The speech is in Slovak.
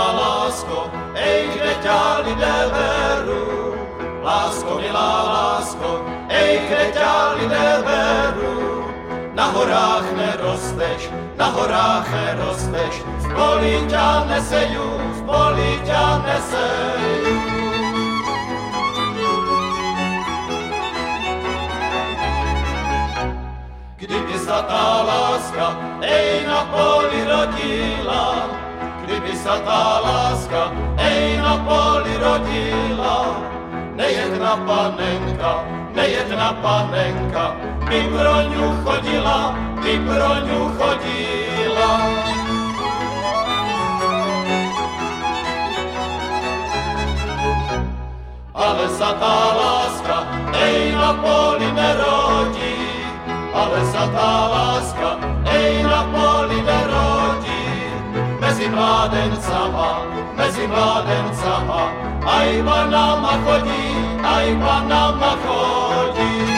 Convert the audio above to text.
milá lásko, kde ťa lidé berú. Lásko, milá lásko, kde ťa lidé berú. Na horách nerosteš, v poli ťa nesejú, v poli ťa nesejú. Kdyby sa tá láska, na poli rodila, kdyby sa tá láska, na poli rodila, nejedna panenka, by pro ňu chodila, Ale sa tá láska, na poli nerodí, ale sa tá láska, na poli nerodí. Mezi mládencama, aj panama chodí,